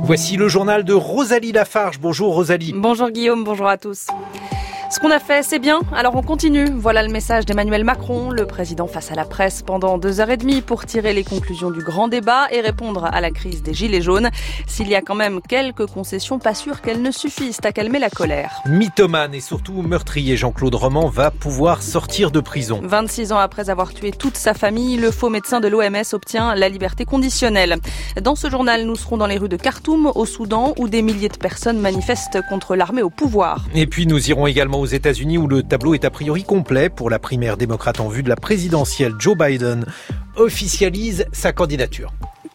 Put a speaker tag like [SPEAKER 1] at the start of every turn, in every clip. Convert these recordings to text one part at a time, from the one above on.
[SPEAKER 1] Voici le journal de Rosalie Lafarge. Bonjour Rosalie.
[SPEAKER 2] Bonjour Guillaume, bonjour à tous. Ce qu'on a fait, c'est bien, alors on continue. Voilà le message d'Emmanuel Macron, le président face à la presse pendant 2h30 pour tirer les conclusions du grand débat et répondre à la crise des gilets jaunes. S'il y a quand même quelques concessions, pas sûr qu'elles ne suffisent à calmer la colère.
[SPEAKER 1] Mythomane et surtout meurtrier, Jean-Claude Roman va pouvoir sortir de prison.
[SPEAKER 2] 26 ans après avoir tué toute sa famille, le faux médecin de l'OMS obtient la liberté conditionnelle. Dans ce journal, nous serons dans les rues de Khartoum, au Soudan, où des milliers de personnes manifestent contre l'armée au pouvoir.
[SPEAKER 1] Et puis nous irons également aux États-Unis où le tableau est a priori complet pour la primaire démocrate en vue de la présidentielle. Joe Biden officialise sa candidature.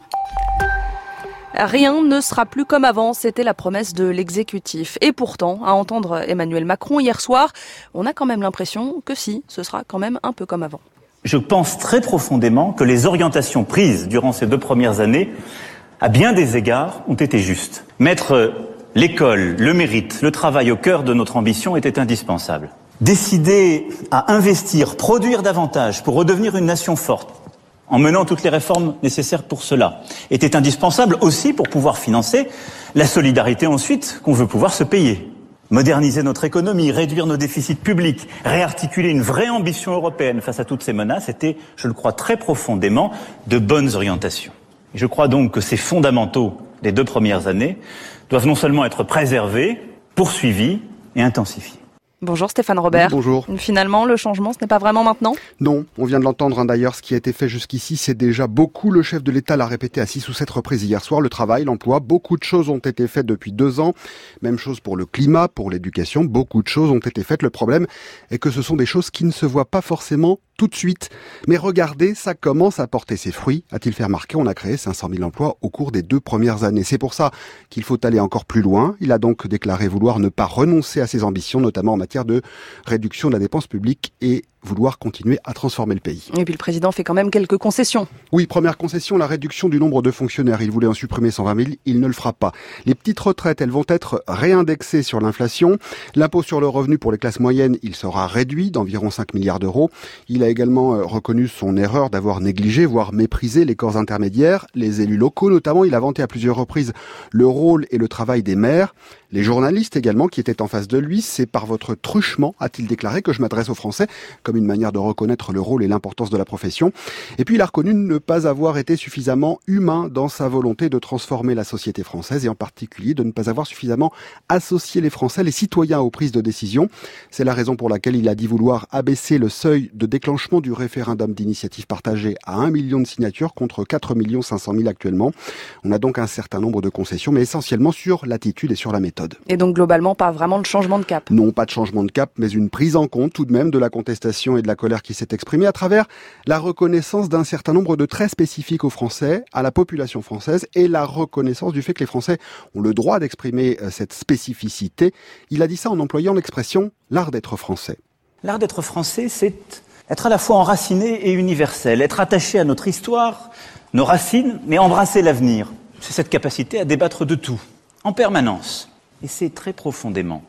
[SPEAKER 2] Rien ne sera plus comme avant, c'était la promesse de l'exécutif. Et pourtant, à entendre Emmanuel Macron hier soir, on a quand même l'impression que si, ce sera quand même un peu comme avant.
[SPEAKER 3] Je pense très profondément que les orientations prises durant ces 2 premières années, à bien des égards, ont été justes. Mettre l'école, le mérite, le travail au cœur de notre ambition était indispensable. Décider à investir, produire davantage pour redevenir une nation forte, en menant toutes les réformes nécessaires pour cela, était indispensable aussi pour pouvoir financer la solidarité ensuite qu'on veut pouvoir se payer. Moderniser notre économie, réduire nos déficits publics, réarticuler une vraie ambition européenne face à toutes ces menaces étaient, je le crois très profondément, de bonnes orientations. Et je crois donc que ces fondamentaux des 2 premières années doivent non seulement être préservés, poursuivis et intensifiés.
[SPEAKER 2] Bonjour Stéphane Robert.
[SPEAKER 4] Oui, bonjour.
[SPEAKER 2] Finalement, le changement, ce n'est pas vraiment maintenant ?
[SPEAKER 4] Non, on vient de l'entendre d'ailleurs, ce qui a été fait jusqu'ici, c'est déjà beaucoup. Le chef de l'État l'a répété à 6 ou 7 reprises hier soir. Le travail, l'emploi, beaucoup de choses ont été faites depuis 2 ans. Même chose pour le climat, pour l'éducation, beaucoup de choses ont été faites. Le problème est que ce sont des choses qui ne se voient pas forcément tout de suite. Mais regardez, ça commence à porter ses fruits, a-t-il fait remarquer. On a créé 500 000 emplois au cours des 2 premières années. C'est pour ça qu'il faut aller encore plus loin. Il a donc déclaré vouloir ne pas renoncer à ses ambitions, notamment en matière de réduction de la dépense publique et vouloir continuer à transformer le pays.
[SPEAKER 2] Et puis le président fait quand même quelques concessions.
[SPEAKER 4] Oui, première concession, la réduction du nombre de fonctionnaires. Il voulait en supprimer 120 000, il ne le fera pas. Les petites retraites, elles vont être réindexées sur l'inflation. L'impôt sur le revenu pour les classes moyennes, il sera réduit d'environ 5 milliards d'euros. Il a également reconnu son erreur d'avoir négligé, voire méprisé les corps intermédiaires, les élus locaux notamment. Il a vanté à plusieurs reprises le rôle et le travail des maires. Les journalistes également qui étaient en face de lui, c'est par votre truchement, a-t-il déclaré, que je m'adresse aux Français, comme une manière de reconnaître le rôle et l'importance de la profession. Et puis il a reconnu ne pas avoir été suffisamment humain dans sa volonté de transformer la société française et en particulier de ne pas avoir suffisamment associé les Français, les citoyens aux prises de décision. C'est la raison pour laquelle il a dit vouloir abaisser le seuil de déclenchement du référendum d'initiative partagée à 1 million de signatures contre 4 500 000 actuellement. On a donc un certain nombre de concessions, mais essentiellement sur l'attitude et sur la méthode.
[SPEAKER 2] Et donc globalement, pas vraiment de changement de cap ?
[SPEAKER 4] Non, pas de changement de cap, mais une prise en compte tout de même de la contestation et de la colère qui s'est exprimée à travers la reconnaissance d'un certain nombre de traits spécifiques aux Français, à la population française, et la reconnaissance du fait que les Français ont le droit d'exprimer cette spécificité. Il a dit ça en employant l'expression « l'art d'être français ».
[SPEAKER 3] L'art d'être français, c'est être à la fois enraciné et universel, être attaché à notre histoire, nos racines, mais embrasser l'avenir. C'est cette capacité à débattre de tout, en permanence. Et c'est très profondément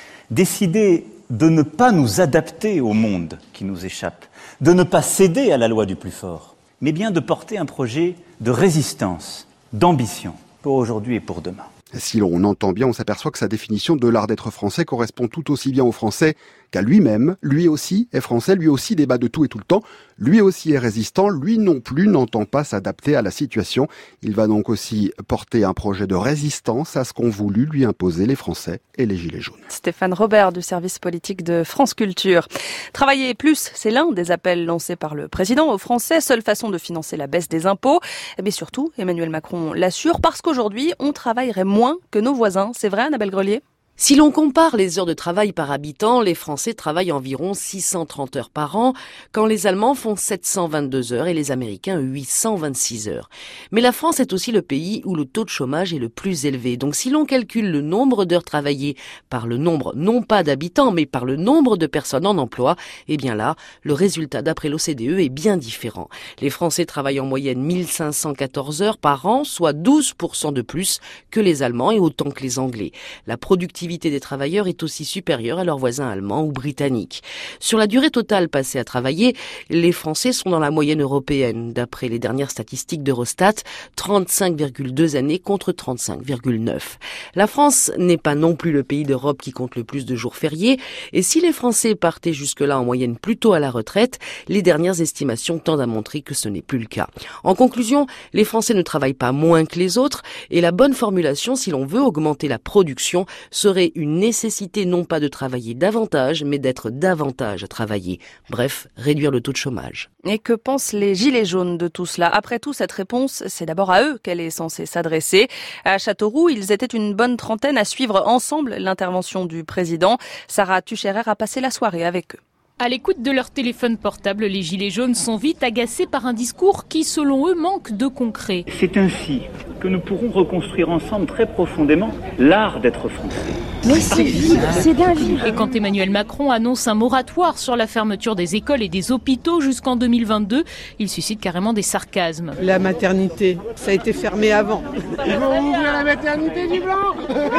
[SPEAKER 3] décider de ne pas nous adapter au monde qui nous échappe, de ne pas céder à la loi du plus fort, mais bien de porter un projet de résistance, d'ambition, pour aujourd'hui et pour demain.
[SPEAKER 4] Si l'on entend bien, on s'aperçoit que sa définition de l'art d'être français correspond tout aussi bien aux Français qu'à lui-même. Lui aussi est français, lui aussi débat de tout et tout le temps. Lui aussi est résistant, lui non plus n'entend pas s'adapter à la situation. Il va donc aussi porter un projet de résistance à ce qu'ont voulu lui imposer les Français et les Gilets jaunes.
[SPEAKER 2] Stéphane Robert du service politique de France Culture. Travailler plus, c'est l'un des appels lancés par le président aux Français, seule façon de financer la baisse des impôts. Mais surtout, Emmanuel Macron l'assure, parce qu'aujourd'hui, on travaillerait moins que nos voisins. C'est vrai, Annabelle Grelier ?
[SPEAKER 5] Si l'on compare les heures de travail par habitant, les Français travaillent environ 630 heures par an, quand les Allemands font 722 heures et les Américains 826 heures. Mais la France est aussi le pays où le taux de chômage est le plus élevé. Donc si l'on calcule le nombre d'heures travaillées par le nombre, non pas d'habitants, mais par le nombre de personnes en emploi, eh bien là, le résultat d'après l'OCDE est bien différent. Les Français travaillent en moyenne 1514 heures par an, soit 12% de plus que les Allemands et autant que les Anglais. La productivité productivité des travailleurs est aussi supérieure à leurs voisins allemands ou britanniques. Sur la durée totale passée à travailler, les Français sont dans la moyenne européenne. D'après les dernières statistiques d'Eurostat, 35,2 années contre 35,9. La France n'est pas non plus le pays d'Europe qui compte le plus de jours fériés, et si les Français partaient jusque-là en moyenne plus tôt à la retraite, les dernières estimations tendent à montrer que ce n'est plus le cas. En conclusion, les Français ne travaillent pas moins que les autres, et la bonne formulation, si l'on veut augmenter la production, serait une nécessité non pas de travailler davantage, mais d'être davantage à travailler. Bref, réduire le taux de chômage.
[SPEAKER 2] Et que pensent les gilets jaunes de tout cela? Après tout, cette réponse, c'est d'abord à eux qu'elle est censée s'adresser. À Châteauroux, ils étaient une bonne trentaine à suivre ensemble l'intervention du président. Sarah Tucherer a passé la soirée avec eux.
[SPEAKER 6] À l'écoute de leur téléphone portable, les gilets jaunes sont vite agacés par un discours qui, selon eux, manque de concret.
[SPEAKER 3] C'est ainsi que nous pourrons reconstruire ensemble très profondément l'art d'être français.
[SPEAKER 7] Mais c'est dingue.
[SPEAKER 6] Et quand Emmanuel Macron annonce un moratoire sur la fermeture des écoles et des hôpitaux jusqu'en 2022, il suscite carrément des sarcasmes.
[SPEAKER 8] La maternité, ça a été fermé avant.
[SPEAKER 7] Ils vont ouvrir la maternité du Blanc.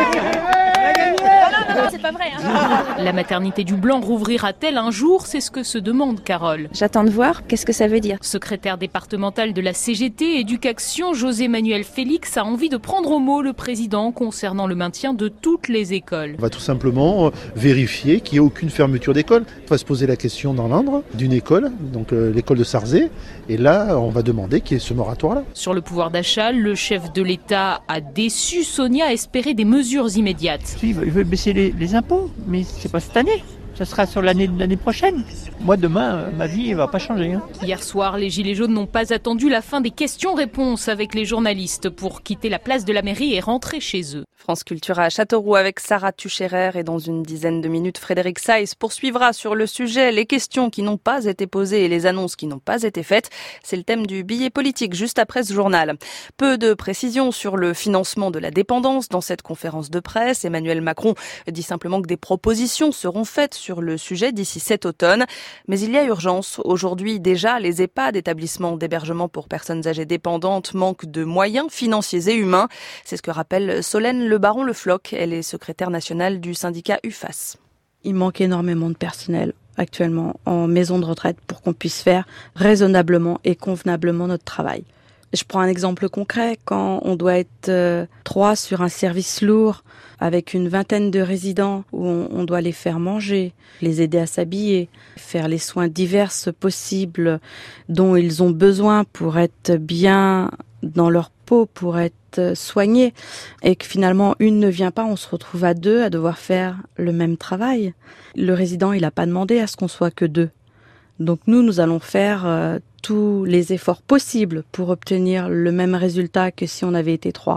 [SPEAKER 6] Non, c'est pas vrai. La maternité du Blanc rouvrira-t-elle un jour? C'est ce que se demande Carole.
[SPEAKER 7] J'attends de voir qu'est-ce que ça veut dire.
[SPEAKER 6] Secrétaire départemental de la CGT Éducation, José-Manuel Félix a envie de prendre au mot le président concernant le maintien de toutes les écoles.
[SPEAKER 9] On va tout simplement vérifier qu'il n'y ait aucune fermeture d'école. On va se poser la question dans l'Indre d'une école, donc l'école de Sarzay, et là on va demander qu'il y ait ce moratoire-là.
[SPEAKER 6] Sur le pouvoir d'achat, le chef de l'État a déçu Sonia à espérer des mesures immédiates.
[SPEAKER 10] Il veut baisser les impôts, mais c'est pas cette année. Ça sera sur l'année prochaine. Moi, demain, ma vie ne va pas changer.
[SPEAKER 6] Hier soir, les Gilets jaunes n'ont pas attendu la fin des questions-réponses avec les journalistes pour quitter la place de la mairie et rentrer chez eux.
[SPEAKER 2] France Culture à Châteauroux avec Sarah Tucherer et dans une dizaine de minutes, Frédéric Seiss poursuivra sur le sujet les questions qui n'ont pas été posées et les annonces qui n'ont pas été faites. C'est le thème du billet politique juste après ce journal. Peu de précisions sur le financement de la dépendance dans cette conférence de presse. Emmanuel Macron dit simplement que des propositions seront faites sur le sujet d'ici cet automne. Mais il y a urgence. Aujourd'hui déjà, les EHPAD, établissements d'hébergement pour personnes âgées dépendantes, manquent de moyens financiers et humains. C'est ce que rappelle Solène Le Baron Le Floch. Elle est secrétaire nationale du syndicat UFAS.
[SPEAKER 11] Il manque énormément de personnel actuellement en maison de retraite pour qu'on puisse faire raisonnablement et convenablement notre travail. Je prends un exemple concret. Quand on doit être 3 sur un service lourd avec une vingtaine de résidents où on doit les faire manger, les aider à s'habiller, faire les soins divers possibles dont ils ont besoin pour être bien dans leur peau, pour être soignés, et que finalement une ne vient pas, on se retrouve à 2 à devoir faire le même travail. Le résident, il n'a pas demandé à ce qu'on soit que 2. Donc nous allons faire tous les efforts possibles pour obtenir le même résultat que si on avait été 3.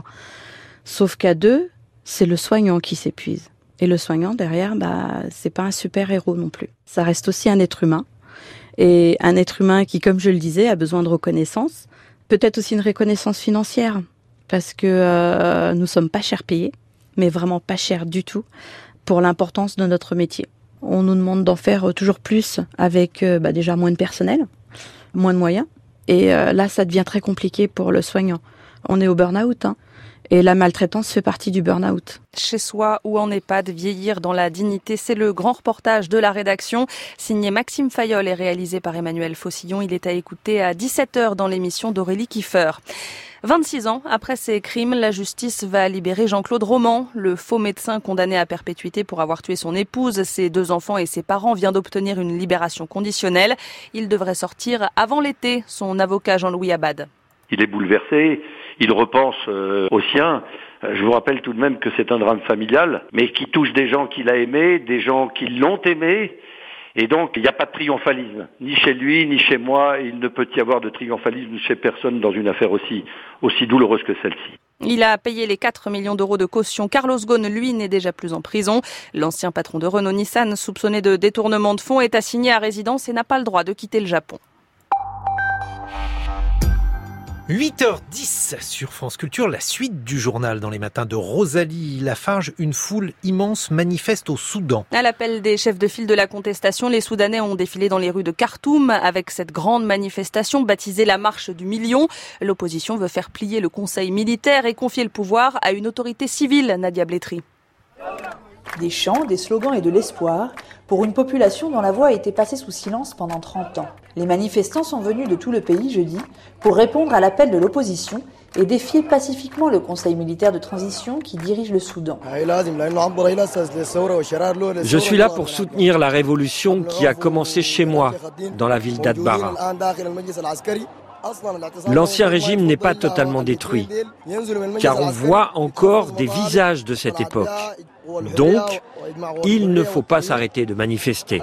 [SPEAKER 11] Sauf qu'à 2, c'est le soignant qui s'épuise. Et le soignant, derrière, c'est pas un super-héros non plus. Ça reste aussi un être humain. Et un être humain qui, comme je le disais, a besoin de reconnaissance. Peut-être aussi une reconnaissance financière. Parce que nous sommes pas cher payés, mais vraiment pas cher du tout, pour l'importance de notre métier. On nous demande d'en faire toujours plus avec déjà moins de personnel, moins de moyens. Et là, ça devient très compliqué pour le soignant. On est au burn-out, et la maltraitance fait partie du burn-out.
[SPEAKER 2] Chez soi ou en EHPAD, vieillir dans la dignité, c'est le grand reportage de la rédaction, signé Maxime Fayolle et réalisé par Emmanuel Faucillon. Il est à écouter à 17h dans l'émission d'Aurélie Kiefer. 26 ans après ces crimes, la justice va libérer Jean-Claude Roman. Le faux médecin condamné à perpétuité pour avoir tué son épouse, ses 2 enfants et ses parents vient d'obtenir une libération conditionnelle. Il devrait sortir avant l'été, son avocat Jean-Louis Abad.
[SPEAKER 12] Il est bouleversé, il repense aux siens. Je vous rappelle tout de même que c'est un drame familial, mais qui touche des gens qu'il a aimés, des gens qui l'ont aimé. Et donc, il n'y a pas de triomphalisme, ni chez lui, ni chez moi. Il ne peut y avoir de triomphalisme chez personne dans une affaire aussi douloureuse que celle-ci.
[SPEAKER 2] Il a payé les 4 millions d'euros de caution. Carlos Ghosn, lui, n'est déjà plus en prison. L'ancien patron de Renault-Nissan, soupçonné de détournement de fonds, est assigné à résidence et n'a pas le droit de quitter le Japon.
[SPEAKER 1] 8h10 sur France Culture, la suite du journal dans les matins de Rosalie Lafarge. Une foule immense manifeste au Soudan.
[SPEAKER 2] À l'appel des chefs de file de la contestation, les Soudanais ont défilé dans les rues de Khartoum avec cette grande manifestation baptisée la marche du million. L'opposition veut faire plier le conseil militaire et confier le pouvoir à une autorité civile, Nadia Blétry.
[SPEAKER 13] Des chants, des slogans et de l'espoir pour une population dont la voix a été passée sous silence pendant 30 ans. Les manifestants sont venus de tout le pays jeudi pour répondre à l'appel de l'opposition et défier pacifiquement le Conseil militaire de transition qui dirige le Soudan.
[SPEAKER 14] Je suis là pour soutenir la révolution qui a commencé chez moi, dans la ville d'Adbara. L'ancien régime n'est pas totalement détruit, car on voit encore des visages de cette époque. Donc, il ne faut pas s'arrêter de manifester.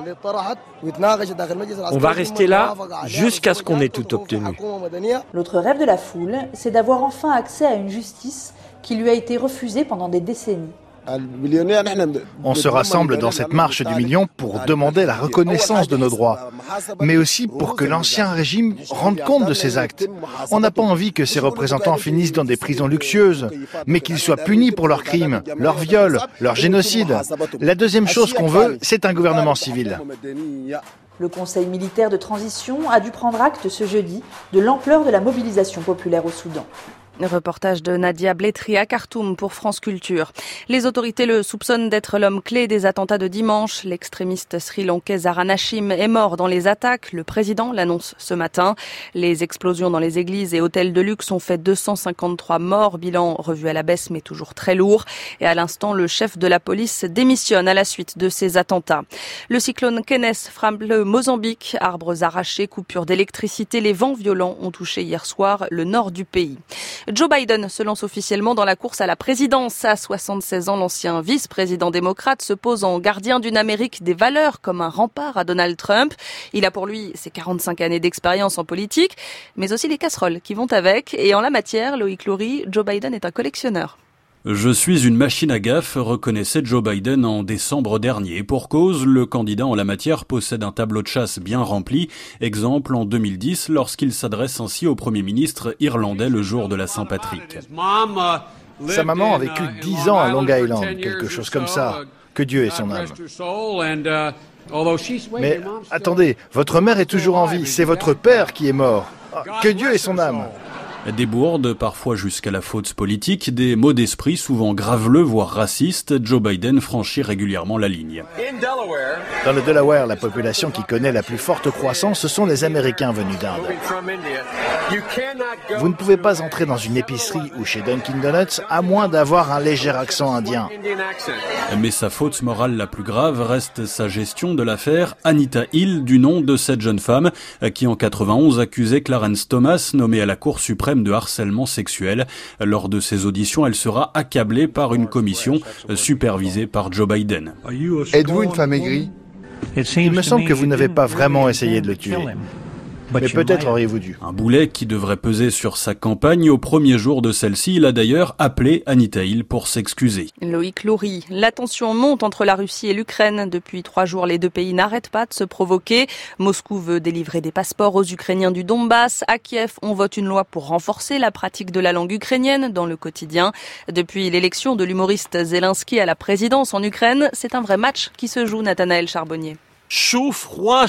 [SPEAKER 14] On va rester là jusqu'à ce qu'on ait tout obtenu.
[SPEAKER 13] L'autre rêve de la foule, c'est d'avoir enfin accès à une justice qui lui a été refusée pendant des décennies.
[SPEAKER 15] On se rassemble dans cette marche du million pour demander la reconnaissance de nos droits, mais aussi pour que l'ancien régime rende compte de ses actes. On n'a pas envie que ses représentants finissent dans des prisons luxueuses, mais qu'ils soient punis pour leurs crimes, leurs viols, leurs génocides. La deuxième chose qu'on veut, c'est un gouvernement civil.
[SPEAKER 13] Le Conseil militaire de transition a dû prendre acte ce jeudi de l'ampleur de la mobilisation populaire au Soudan.
[SPEAKER 2] Reportage de Nadia Blétri à Khartoum pour France Culture. Les autorités le soupçonnent d'être l'homme clé des attentats de dimanche. L'extrémiste sri-lankais Zahra Hashim est mort dans les attaques. Le président l'annonce ce matin. Les explosions dans les églises et hôtels de luxe ont fait 253 morts. Bilan revu à la baisse mais toujours très lourd. Et à l'instant, le chef de la police démissionne à la suite de ces attentats. Le cyclone Kenneth frappe le Mozambique. Arbres arrachés, coupures d'électricité. Les vents violents ont touché hier soir le nord du pays. Joe Biden se lance officiellement dans la course à la présidence. À 76 ans, l'ancien vice-président démocrate se pose en gardien d'une Amérique des valeurs comme un rempart à Donald Trump. Il a pour lui ses 45 années d'expérience en politique, mais aussi les casseroles qui vont avec. Et en la matière, Loïc Loury, Joe Biden est un collectionneur.
[SPEAKER 16] Je suis une machine à gaffe, reconnaissait Joe Biden en décembre dernier. Pour cause, le candidat en la matière possède un tableau de chasse bien rempli. Exemple en 2010, lorsqu'il s'adresse ainsi au Premier ministre irlandais le jour de la Saint-Patrick.
[SPEAKER 15] Sa maman a vécu 10 ans à Long Island, quelque chose comme ça. Que Dieu ait son âme. Mais attendez, votre mère est toujours en vie, c'est votre père qui est mort. Que Dieu ait son âme.
[SPEAKER 16] Des bourdes, parfois jusqu'à la faute politique, des mots d'esprit souvent graveleux, voire racistes, Joe Biden franchit régulièrement la ligne.
[SPEAKER 15] Dans le Delaware, la population qui connaît la plus forte croissance, ce sont les Américains venus d'Inde. Vous ne pouvez pas entrer dans une épicerie ou chez Dunkin' Donuts à moins d'avoir un léger accent indien.
[SPEAKER 16] Mais sa faute morale la plus grave reste sa gestion de l'affaire Anita Hill, du nom de cette jeune femme qui en 91 accusait Clarence Thomas, nommé à la Cour suprême de harcèlement sexuel. Lors de ses auditions, elle sera accablée par une commission supervisée par Joe Biden.
[SPEAKER 4] Êtes-vous une femme aigrie ?
[SPEAKER 15] Il me semble que vous n'avez pas vraiment essayé de le tuer. Mais peut-être auriez-vous dû.
[SPEAKER 16] Un boulet qui devrait peser sur sa campagne. Au premier jour de celle-ci, il a d'ailleurs appelé Anita Hill pour s'excuser.
[SPEAKER 2] Loïc Loury, la tension monte entre la Russie et l'Ukraine. Depuis 3 jours, les deux pays n'arrêtent pas de se provoquer. Moscou veut délivrer des passeports aux Ukrainiens du Donbass. À Kiev, on vote une loi pour renforcer la pratique de la langue ukrainienne dans le quotidien. Depuis l'élection de l'humoriste Zelensky à la présidence en Ukraine, c'est un vrai match qui se joue, Nathanaël Charbonnier.
[SPEAKER 17] Chaud, froid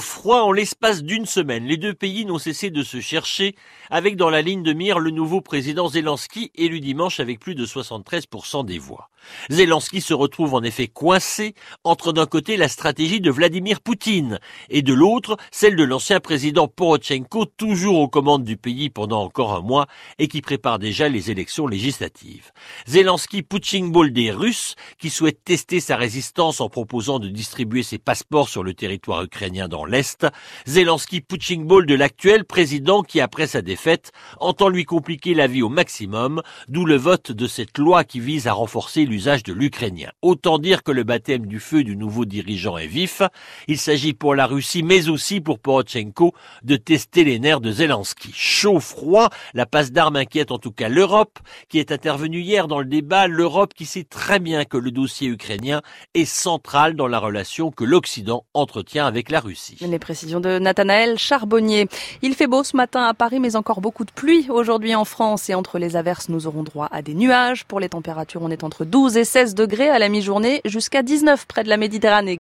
[SPEAKER 17] en l'espace d'une semaine. Les deux pays n'ont cessé de se chercher avec dans la ligne de mire le nouveau président Zelensky élu dimanche avec plus de 73% des voix. Zelensky se retrouve en effet coincé entre d'un côté la stratégie de Vladimir Poutine et de l'autre celle de l'ancien président Porochenko, toujours aux commandes du pays pendant encore un mois et qui prépare déjà les élections législatives. Zelensky punching ball des Russes qui souhaitent tester sa résistance en proposant de distribuer ses passeports sur le territoire ukrainien dans l'Est. Zelensky punching ball de l'actuel président qui, après sa défaite, entend lui compliquer la vie au maximum, d'où le vote de cette loi qui vise à renforcer l'usage de l'ukrainien. Autant dire que le baptême du feu du nouveau dirigeant est vif. Il s'agit pour la Russie, mais aussi pour Porochenko, de tester les nerfs de Zelensky. Chaud, froid, la passe d'armes inquiète en tout cas l'Europe, qui est intervenue hier dans le débat. L'Europe qui sait très bien que le dossier ukrainien est central dans la relation que l'Occident entretient avec la Russie.
[SPEAKER 2] Les précisions de Nathanaël Charbonnier. Il fait beau ce matin à Paris, mais encore beaucoup de pluie aujourd'hui en France. Et entre les averses, nous aurons droit à des nuages. Pour les températures, on est entre 12 et 16 degrés à la mi-journée, jusqu'à 19 près de la Méditerranée.